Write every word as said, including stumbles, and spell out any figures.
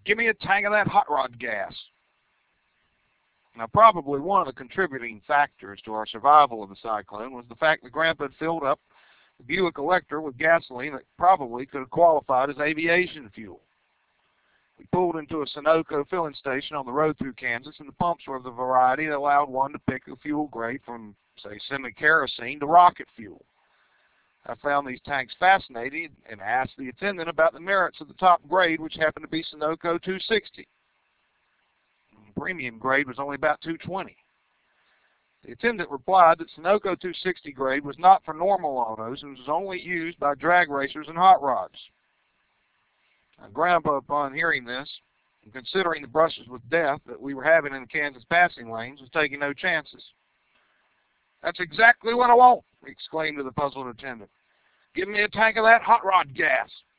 Give me a tank of that hot rod gas. Now, probably one of the contributing factors to our survival of the cyclone was the fact that Grandpa had filled up the Buick Electra with gasoline that probably could have qualified as aviation fuel. We pulled into a Sunoco filling station on the road through Kansas, and the pumps were of the variety that allowed one to pick a fuel grade from, say, semi-kerosene to rocket fuel. I found these tanks fascinating and asked the attendant about the merits of the top grade, which happened to be Sunoco two sixty. The premium grade was only about two twenty. The attendant replied that Sunoco two sixty grade was not for normal autos and was only used by drag racers and hot rods. Now, Grandpa, upon hearing this, and considering the brushes with death that we were having in the Kansas passing lanes, was taking no chances. "That's exactly what I want," he exclaimed to the puzzled attendant. "Give me a tank of that hot rod gas."